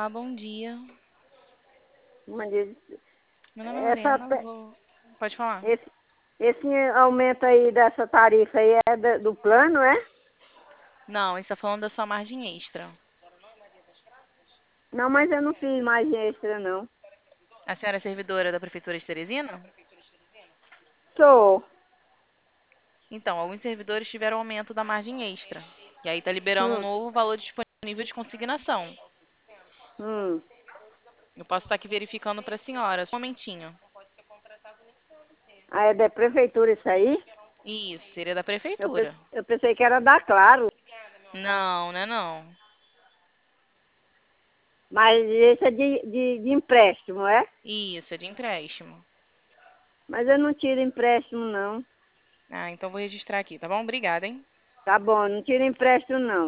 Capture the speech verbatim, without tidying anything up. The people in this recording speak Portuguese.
Olá, bom dia. Uma diz- Meu nome é Essa, Lorena, pe- vou... Pode falar. esse, esse aumento aí dessa tarifa aí é da- do plano, é? Não, está falando da sua margem extra. Não, mas eu não fiz mais extra, não. A senhora é servidora da Prefeitura de Teresina? Sou. Então, alguns servidores tiveram aumento da margem extra. E aí está liberando um Hum, novo valor disponível de consignação. hum. Eu posso estar aqui verificando para a senhora. Só um momentinho. Ah, é da prefeitura isso aí? Isso, seria da Eu, pe- Prefeitura. eu pensei que era da Claro. Não, né não. Mas esse é de, de, de empréstimo, é? Isso, é de empréstimo. Mas eu não tiro empréstimo, não. Ah, então vou registrar aqui, tá bom? Obrigada, hein? Tá bom, não tiro empréstimo, não.